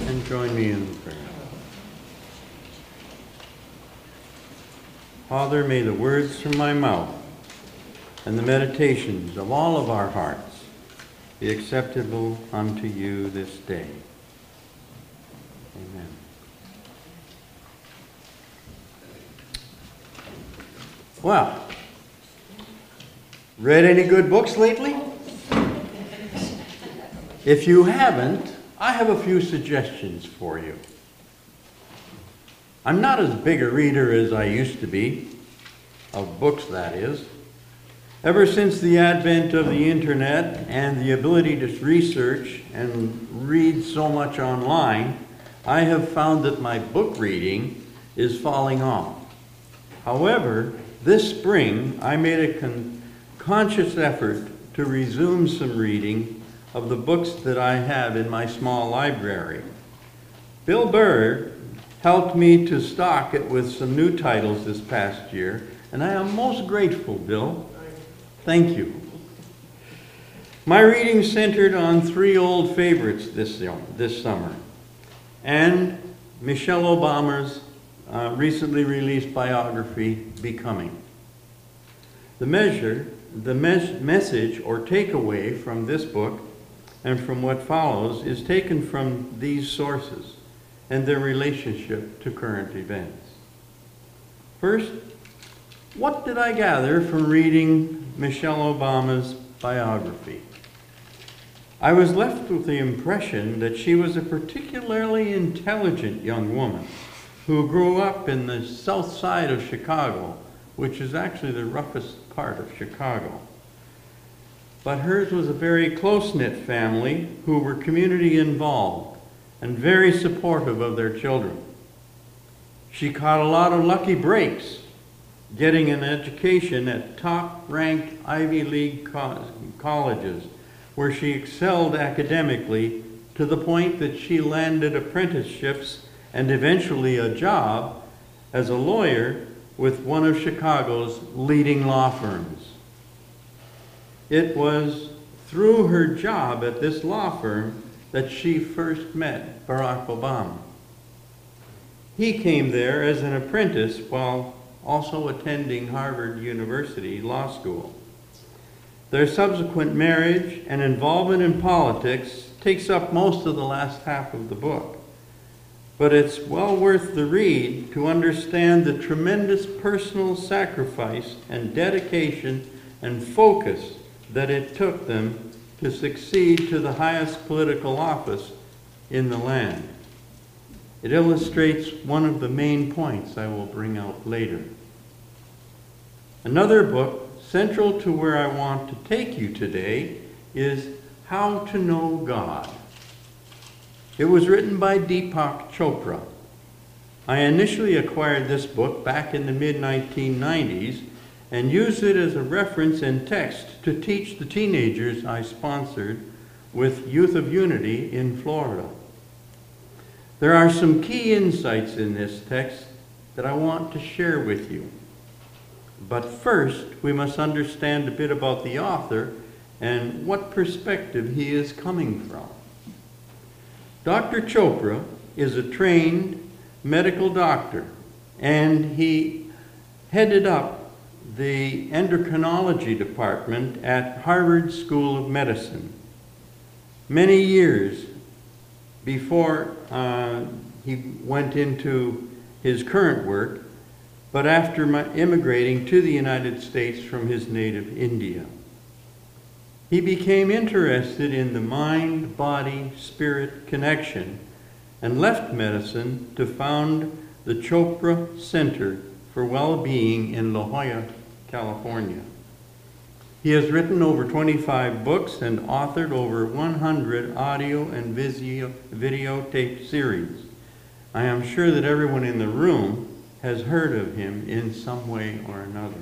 and join me in prayer. Father, may the words from my mouth and the meditations of all of our hearts be acceptable unto you this day. Amen. Well, read any good books lately? If you haven't, I have a few suggestions for you. I'm not as big a reader as I used to be, of books that is. Ever since the advent of the internet and the ability to research and read so much online, I have found that my book reading is falling off. However, this spring I made a conscious effort to resume some reading of the books that I have in my small library. Bill Burr helped me to stock it with some new titles this past year, and I am most grateful, Bill. Thank you. My reading centered on three old favorites this summer, and Michelle Obama's recently released biography, Becoming. The message or takeaway from this book and from what follows is taken from these sources and their relationship to current events. First, what did I gather from reading Michelle Obama's biography? I was left with the impression that she was a particularly intelligent young woman who grew up in the south side of Chicago, which is actually the roughest part of Chicago. But hers was a very close-knit family who were community involved and very supportive of their children. She caught a lot of lucky breaks, getting an education at top-ranked Ivy League colleges, where she excelled academically to the point that she landed apprenticeships and eventually a job as a lawyer with one of Chicago's leading law firms. It was through her job at this law firm that she first met Barack Obama. He came there as an apprentice while also attending Harvard University Law School. Their subsequent marriage and involvement in politics takes up most of the last half of the book. But it's well worth the read to understand the tremendous personal sacrifice and dedication and focus that it took them to succeed to the highest political office in the land. It illustrates one of the main points I will bring out later. Another book central to where I want to take you today is How to Know God. It was written by Deepak Chopra. I initially acquired this book back in the mid-1990s and used it as a reference and text to teach the teenagers I sponsored with Youth of Unity in Florida. There are some key insights in this text that I want to share with you. But first, we must understand a bit about the author and what perspective he is coming from. Dr. Chopra is a trained medical doctor, and he headed up the endocrinology department at Harvard School of Medicine. Many years before he went into his current work, but after immigrating to the United States from his native India. He became interested in the mind-body-spirit connection and left medicine to found the Chopra Center for Well-Being in La Jolla, California. He has written over 25 books and authored over 100 audio and videotape series. I am sure that everyone in the room has heard of him in some way or another.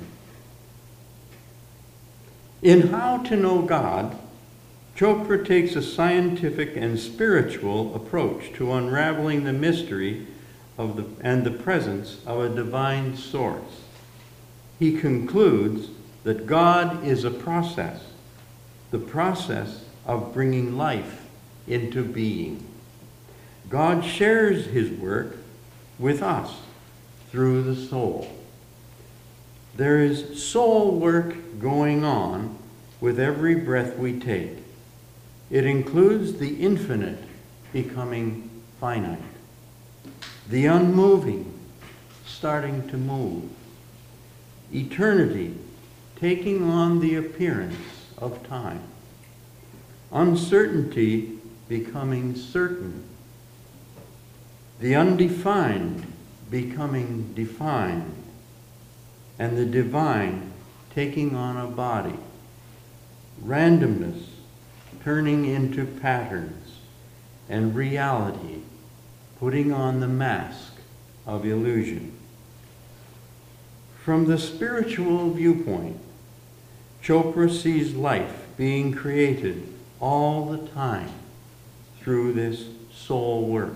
In How to Know God, Chopra takes a scientific and spiritual approach to unraveling the mystery and the presence of a divine source. He concludes that God is a process, the process of bringing life into being. God shares his work with us through the soul. There is soul work going on with every breath we take. It includes the infinite becoming finite, the unmoving starting to move, eternity taking on the appearance of time, uncertainty becoming certain, the undefined becoming defined, and the divine taking on a body, randomness turning into patterns, and reality putting on the mask of illusion. From the spiritual viewpoint, Chopra sees life being created all the time through this soul work.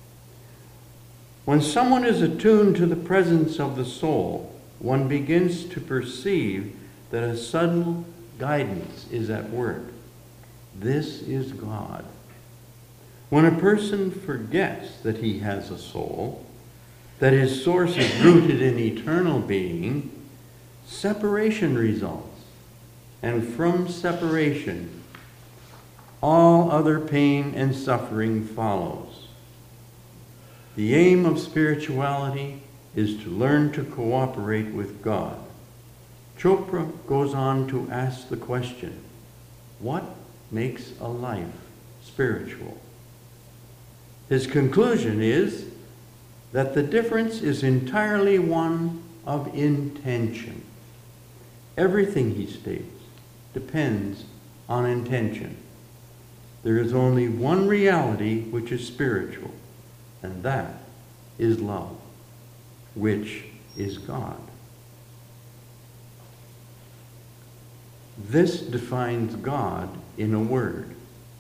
When someone is attuned to the presence of the soul, one begins to perceive that a subtle guidance is at work. This is God. When a person forgets that he has a soul, that his source is rooted in eternal being, separation results. And from separation, all other pain and suffering follows. The aim of spirituality is to learn to cooperate with God. Chopra goes on to ask the question, what makes a life spiritual? His conclusion is that the difference is entirely one of intention. Everything, he states, depends on intention. There is only one reality which is spiritual, and that is love, which is God. This defines God in a word.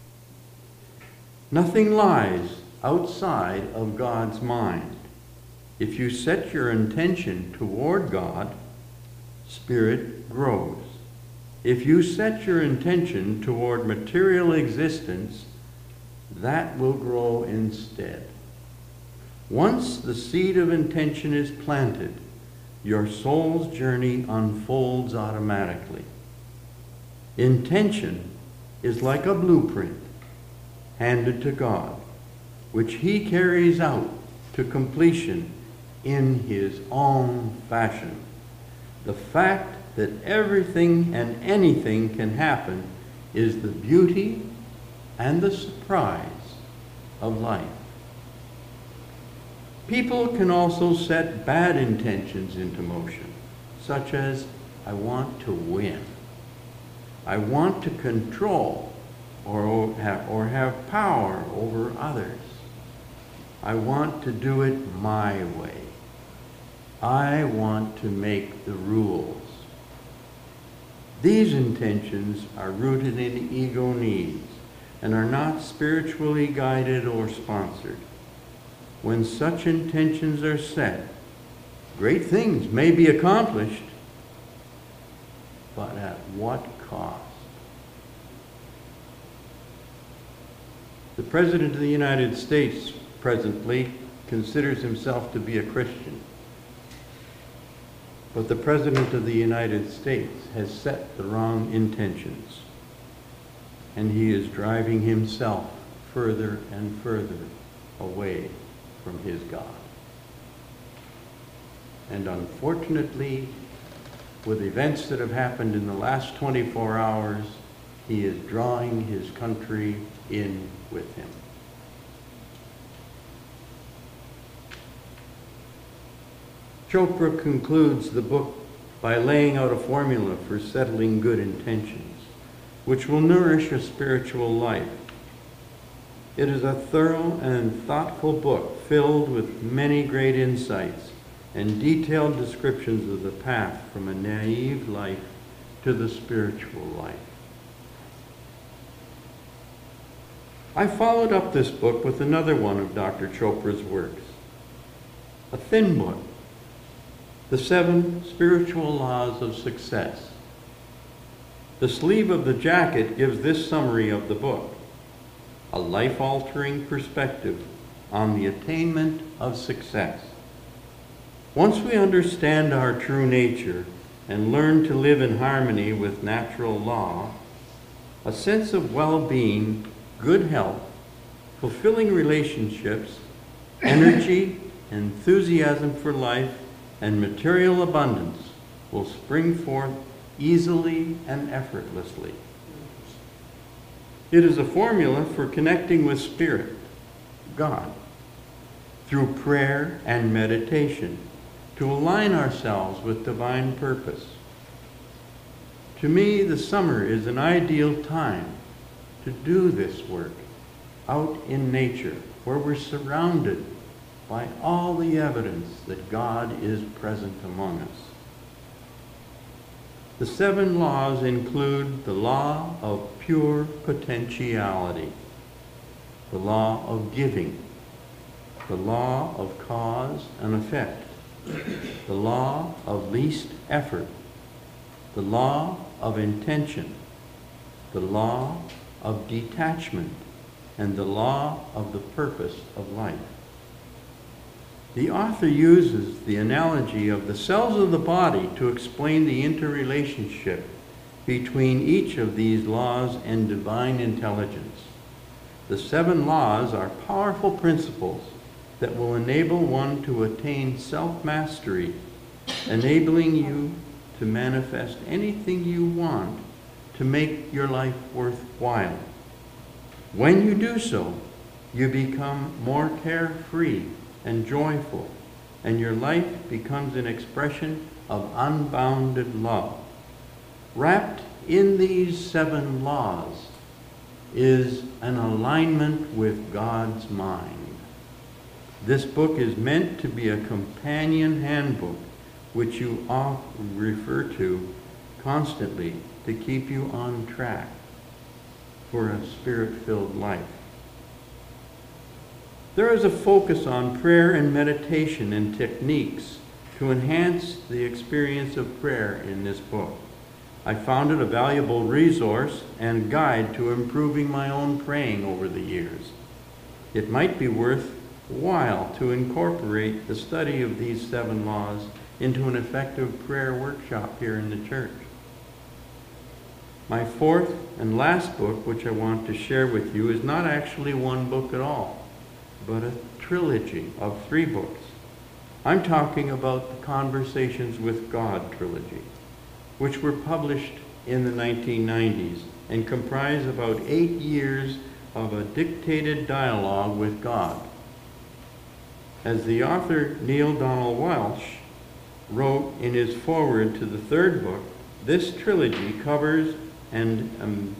Nothing lies outside of God's mind. If you set your intention toward God, spirit grows. If you set your intention toward material existence, that will grow instead. Once the seed of intention is planted, your soul's journey unfolds automatically. Intention is like a blueprint handed to God, which he carries out to completion in his own fashion. The fact that everything and anything can happen is the beauty and the surprise of life. People can also set bad intentions into motion, such as, I want to win. I want to control or have power over others. I want to do it my way. I want to make the rules. These intentions are rooted in ego needs and are not spiritually guided or sponsored. When such intentions are set, great things may be accomplished, but at what cost? The President of the United States presently considers himself to be a Christian. But the President of the United States has set the wrong intentions, and he is driving himself further and further away from his God. And unfortunately, with events that have happened in the last 24 hours, he is drawing his country in with him. Chopra concludes the book by laying out a formula for settling good intentions, which will nourish a spiritual life. It is a thorough and thoughtful book filled with many great insights and detailed descriptions of the path from a naive life to the spiritual life. I followed up this book with another one of Dr. Chopra's works, a thin book, The 7 Spiritual Laws of Success. The sleeve of the jacket gives this summary of the book: a life-altering perspective on the attainment of success. Once we understand our true nature and learn to live in harmony with natural law, a sense of well-being, good health, fulfilling relationships, energy, enthusiasm for life, and material abundance will spring forth easily and effortlessly. It is a formula for connecting with Spirit, God, through prayer and meditation to align ourselves with divine purpose. To me, the summer is an ideal time to do this work out in nature, where we're surrounded by all the evidence that God is present among us. The 7 laws include the law of pure potentiality, the law of giving, the law of cause and effect, the law of least effort, the law of intention, the law of detachment, and the law of the purpose of life. The author uses the analogy of the cells of the body to explain the interrelationship between each of these laws and divine intelligence. The 7 laws are powerful principles that will enable one to attain self-mastery, enabling you to manifest anything you want to make your life worthwhile. When you do so, you become more carefree and joyful, and your life becomes an expression of unbounded love. Wrapped in these 7 laws is an alignment with God's mind. This book is meant to be a companion handbook which you often refer to constantly to keep you on track for a spirit-filled life. There is a focus on prayer and meditation and techniques to enhance the experience of prayer in this book. I found it a valuable resource and guide to improving my own praying over the years. It might be worthwhile to incorporate the study of these 7 laws into an effective prayer workshop here in the church. My 4th and last book, which I want to share with you, is not actually one book at all, but a trilogy of 3 books. I'm talking about the Conversations with God trilogy, which were published in the 1990s and comprise about 8 years of a dictated dialogue with God. As the author Neale Donald Walsch wrote in his foreword to the 3rd book, this trilogy covers an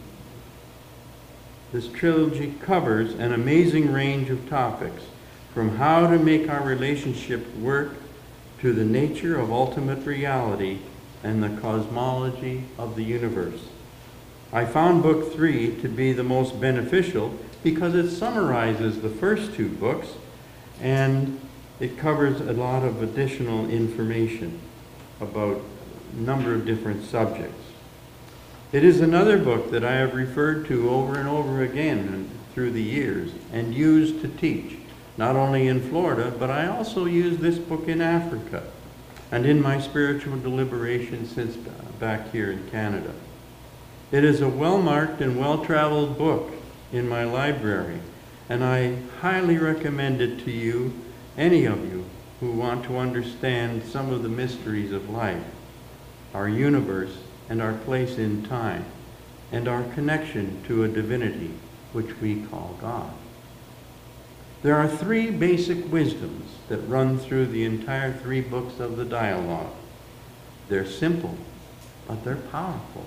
amazing range of topics, from how to make our relationship work to the nature of ultimate reality and the cosmology of the universe. I found book 3 to be the most beneficial because it summarizes the first 2 books and it covers a lot of additional information about a number of different subjects. It is another book that I have referred to over and over again through the years and used to teach, not only in Florida, but I also use this book in Africa and in my spiritual deliberations since back here in Canada. It is a well-marked and well-traveled book in my library, and I highly recommend it to you, any of you who want to understand some of the mysteries of life, our universe, and our place in time, and our connection to a divinity which we call God. There are 3 basic wisdoms that run through the entire 3 books of the dialogue. They're simple, but they're powerful.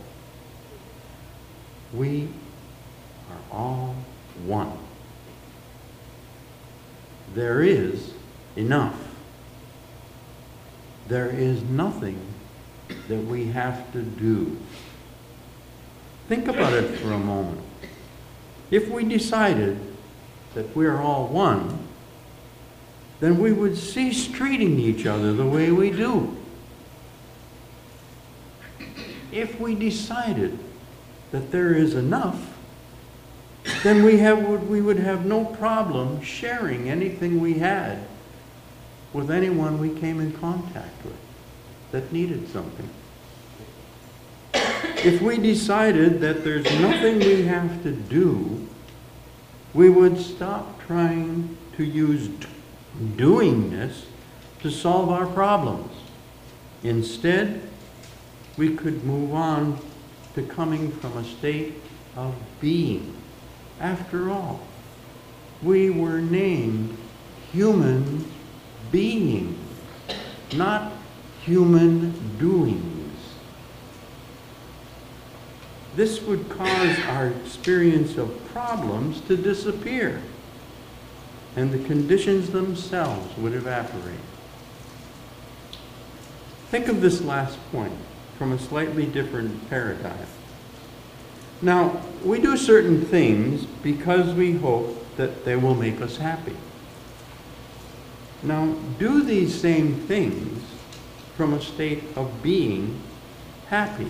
We are all one. There is enough. There is nothing that we have to do. Think about it for a moment. If we decided that we're all one, then we would cease treating each other the way we do. If we decided that there is enough, then we would have no problem sharing anything we had with anyone we came in contact with that needed something. If we decided that there's nothing we have to do, we would stop trying to use doingness to solve our problems. Instead, we could move on to coming from a state of being. After all, we were named human beings, not human doings. This would cause our experience of problems to disappear, and the conditions themselves would evaporate. Think of this last point from a slightly different paradigm. Now, we do certain things because we hope that they will make us happy. Now, do these same things from a state of being happy.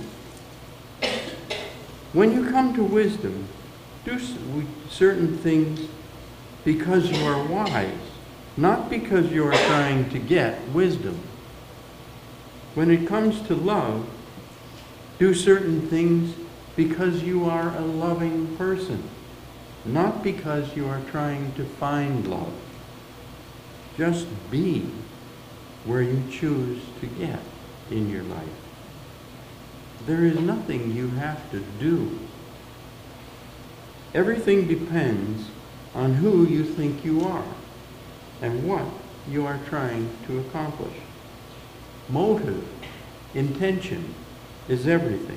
When you come to wisdom, do certain things because you are wise, not because you are trying to get wisdom. When it comes to love, do certain things because you are a loving person, not because you are trying to find love. Just be where you choose to get in your life. There is nothing you have to do. Everything depends on who you think you are and what you are trying to accomplish. Motive, intention is everything.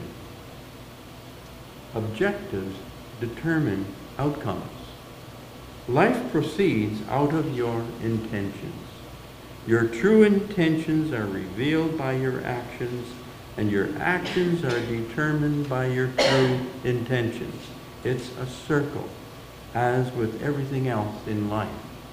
Objectives determine outcomes. Life proceeds out of your intentions. Your true intentions are revealed by your actions, and your actions are determined by your true intentions. It's a circle, as with everything else in life.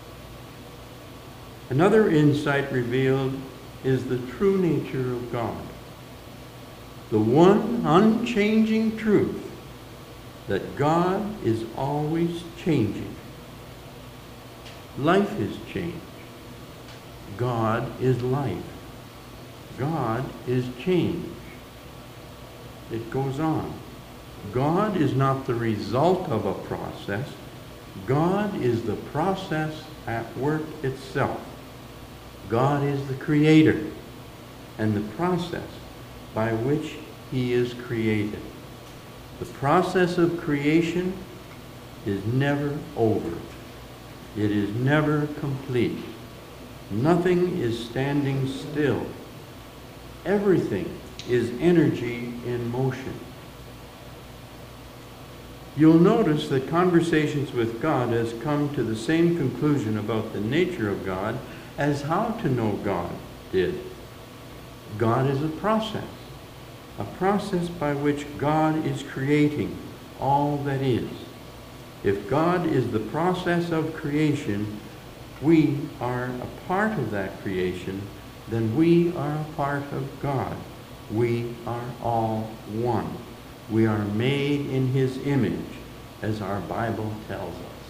Another insight revealed is the true nature of God. The one unchanging truth that God is always changing. Life is change. God is life. God is change. It goes on. God is not the result of a process. God is the process at work itself. God is the creator and the process by which he is created. The process of creation is never over. It is never complete. Nothing is standing still. Everything is energy in motion. You'll notice that Conversations with God has come to the same conclusion about the nature of God as How to Know God did. God is a process by which God is creating all that is. If God is the process of creation, we are a part of that creation, then we are a part of God. We are all one. We are made in his image, as our Bible tells us.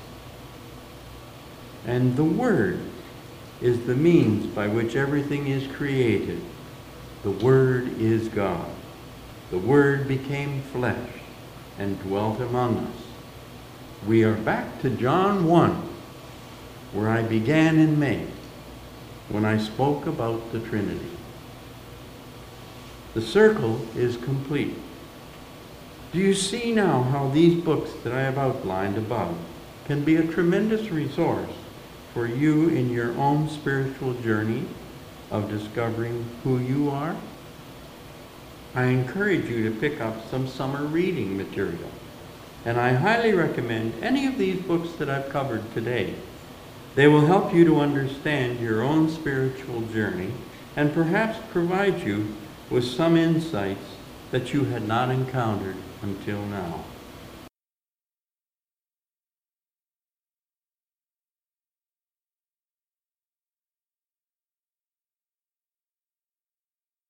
And the Word is the means by which everything is created. The Word is God. The Word became flesh and dwelt among us. We are back to John 1, where I began in May, when I spoke about the Trinity. The circle is complete. Do you see now how these books that I have outlined above can be a tremendous resource for you in your own spiritual journey of discovering who you are? I encourage you to pick up some summer reading material, and I highly recommend any of these books that I've covered today. They will help you to understand your own spiritual journey and perhaps provide you with some insights that you had not encountered until now.